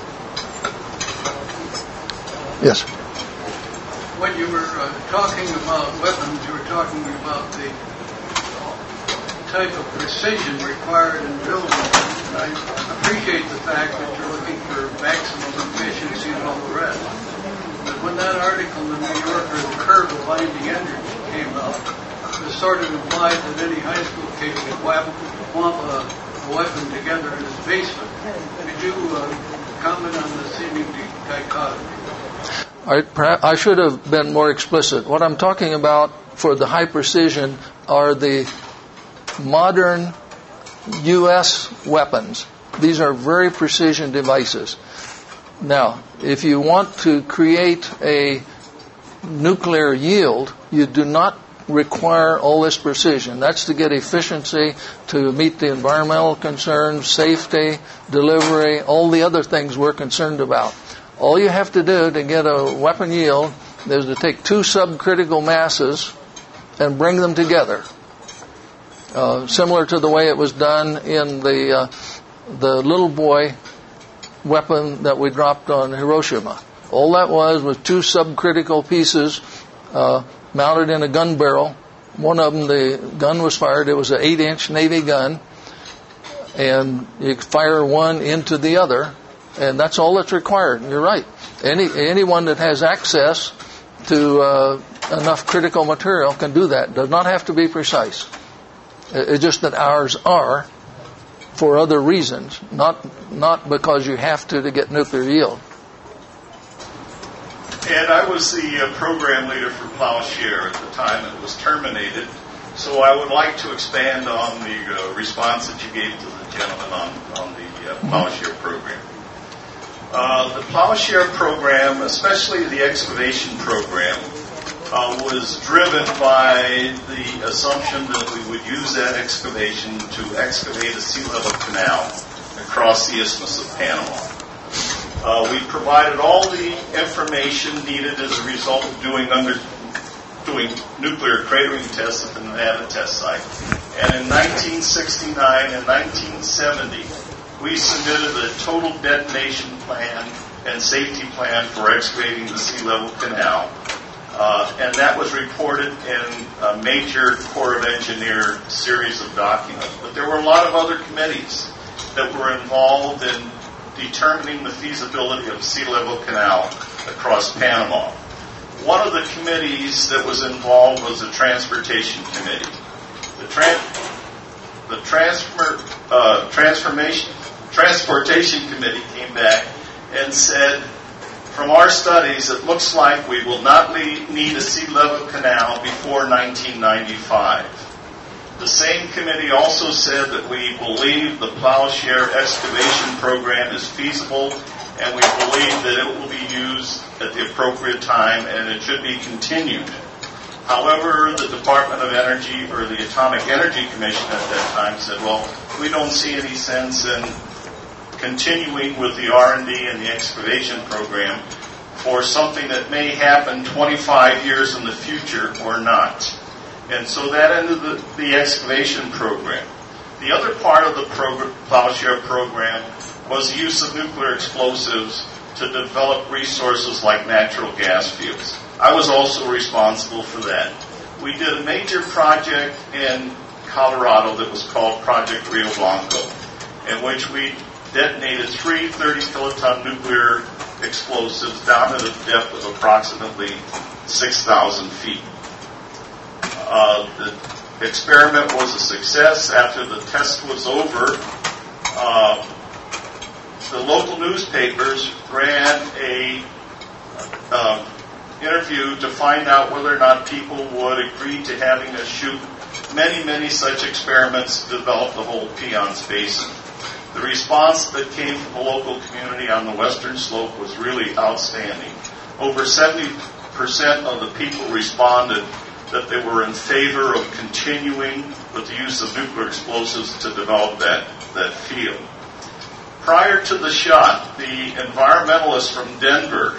Yes? When you were talking about weapons, you were talking about the type of precision required in building them. And I appreciate the fact that you're looking for maximum efficiency and all the rest. But when that article in the New Yorker, The Curve of Binding Energy, came out, it sort of implied that any high school kid could whap a weapon together in his basement. Could you comment on the seeming dichotomy? I should have been more explicit. What I'm talking about for the high precision are the modern U.S. weapons. These are very precision devices. Now, if you want to create a nuclear yield, you do not require all this precision. That's to get efficiency, to meet the environmental concerns, safety, delivery, all the other things we're concerned about. All you have to do to get a weapon yield is to take 2 subcritical masses and bring them together. Similar to the way it was done in the little boy weapon that we dropped on Hiroshima. All that was 2 subcritical pieces mounted in a gun barrel. One of them, the gun was fired. It was an 8-inch Navy gun, and you fire one into the other. And that's all that's required. And you're right. Anyone that has access to enough critical material can do that. It does not have to be precise. It's just that ours are for other reasons, not because you have to get nuclear yield. And I was the program leader for Plowshare at the time it was terminated. So I would like to expand on the response that you gave to the gentleman on the Plowshare program. The Plowshare program, especially the excavation program, was driven by the assumption that we would use that excavation to excavate a sea level canal across the Isthmus of Panama. We provided all the information needed as a result of doing nuclear cratering tests at the Nevada test site. And in 1969 and 1970, we submitted a total detonation plan and safety plan for excavating the sea level canal. And that was reported in a major Corps of Engineers series of documents. But there were a lot of other committees that were involved in determining the feasibility of sea level canal across Panama. One of the committees that was involved was the Transportation Committee. The Transportation Committee came back and said, from our studies, it looks like we will not need a sea level canal before 1995. The same committee also said that we believe the Plowshare excavation program is feasible, and we believe that it will be used at the appropriate time and it should be continued. However, the Department of Energy, or the Atomic Energy Commission at that time, said, well, we don't see any sense in continuing with the R&D and the excavation program for something that may happen 25 years in the future or not. And so that ended the excavation program. The other part of the Plowshare program was the use of nuclear explosives to develop resources like natural gas fields. I was also responsible for that. We did a major project in Colorado that was called Project Rio Blanco, in which we detonated 3 30-kiloton nuclear explosives down at a depth of approximately 6,000 feet. The experiment was a success. After the test was over, the local newspapers ran a interview to find out whether or not people would agree to having us shoot many such experiments to develop the whole Piceance Basin. The response that came from the local community on the western slope was really outstanding. Over 70% of the people responded that they were in favor of continuing with the use of nuclear explosives to develop that field. Prior to the shot, the environmentalists from Denver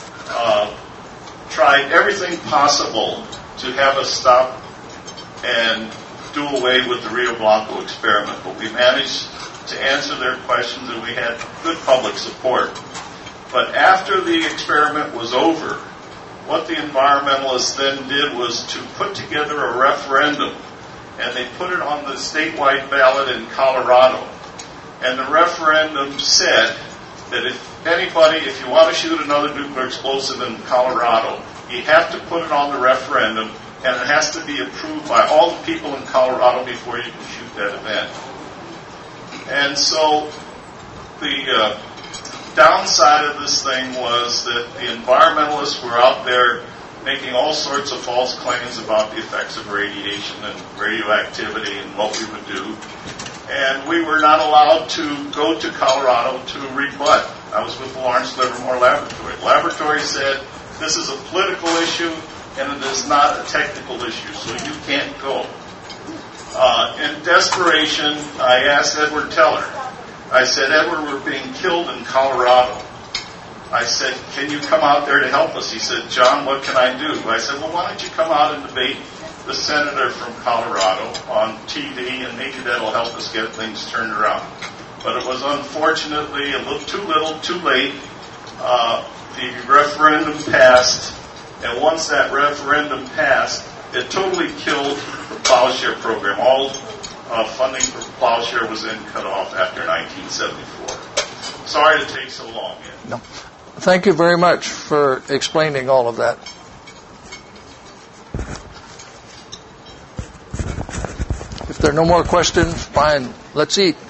tried everything possible to have us stop and do away with the Rio Blanco experiment, but we managed to answer their questions and we had good public support. But after the experiment was over, what the environmentalists then did was to put together a referendum, and they put it on the statewide ballot in Colorado. And the referendum said that if you want to shoot another nuclear explosive in Colorado, you have to put it on the referendum, and it has to be approved by all the people in Colorado before you can shoot that event. And so the downside of this thing was that the environmentalists were out there making all sorts of false claims about the effects of radiation and radioactivity and what we would do. And we were not allowed to go to Colorado to rebut. I was with the Lawrence Livermore Laboratory. The laboratory said, this is a political issue and it is not a technical issue, so you can't go. In desperation, I asked Edward Teller. I said, Edward, we're being killed in Colorado. I said, can you come out there to help us? He said, John, what can I do? I said, well, why don't you come out and debate the senator from Colorado on TV, and maybe that'll help us get things turned around. But it was unfortunately a little too late. The referendum passed, and once that referendum passed, it totally killed the Plowshare program. All funding for Plowshare was then cut off after 1974. Sorry to take so long. No. Thank you very much for explaining all of that. If there are no more questions, fine. Let's eat.